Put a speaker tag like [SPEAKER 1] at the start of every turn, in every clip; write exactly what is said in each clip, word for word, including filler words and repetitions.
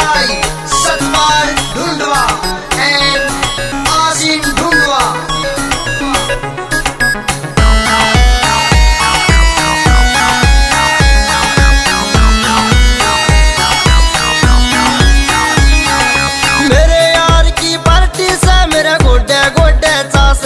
[SPEAKER 1] by Satpal Dhundwa and Asim Dhundwa.
[SPEAKER 2] मेरे यार की पार्टी से मेरे गोडे गोडे चास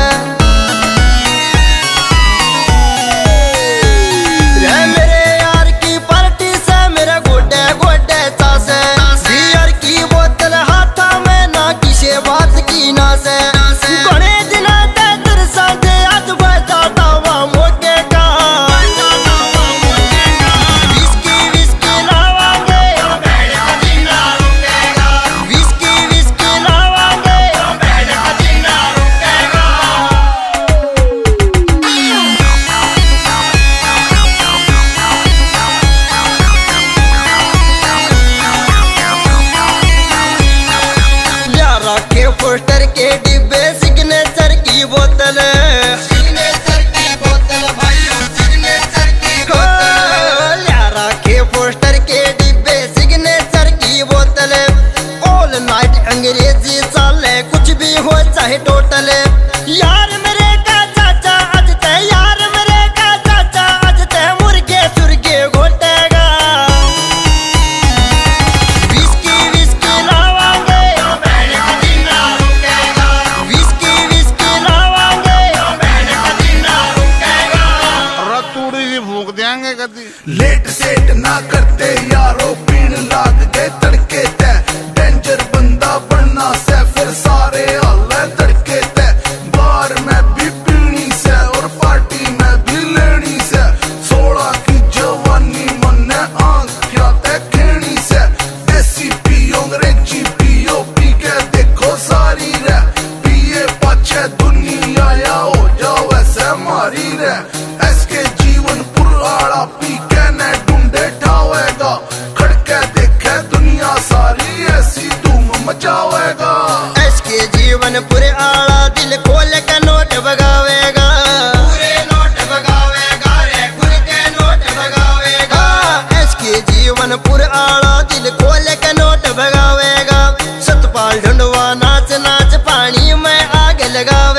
[SPEAKER 2] पोस्टर के डिब्बे सिग्नेचर की बोतल
[SPEAKER 1] सिग्नेचर की बोतल भाइयों सिग्नेचर की बोतल
[SPEAKER 2] यारा के पोस्टर के डिब्बे सिग्नेचर की बोतल ऑल नाइट अंग्रेजी चाले कुछ भी हो चाहे टोटल यार मेरे का चाचा आज ते यार मेरे का चाचा आज ते मुर्गे सुर्गे घोटेगा विस्की विस्की लावांगे
[SPEAKER 3] लेट सेट ना करते यारो पीण लाग गए तड़के ते डेंजर बंदा बनना से फिर सारे हल्ले तड़के ते बार में भी पीनी से और पार्टी में भी लेनी से सोलह की जवानी मन आंखिया ते खेनी से देसी पियो अंग्रेजी पियो पी के देखो सारी रे पिए पाछे दुनिया या हो जाओ ऐसे मारी रे ऐसके जीवन पुराड़ा पी के ने ढूंढे ठावेगा खड़के देखे दुनिया सारी ऐसी धूम मचावेगा
[SPEAKER 2] ऐसके जीवन पूरे आला दिल खोल के नोट बगावेगा
[SPEAKER 1] पूरे नोट बगावेगा रे खुल के नोट बगावेगा
[SPEAKER 2] ऐसके जीवन पूरे आला दिल खोल के नोट बगावेगा सतपाल ढूंढवा नाच नाच पानी में आग लगा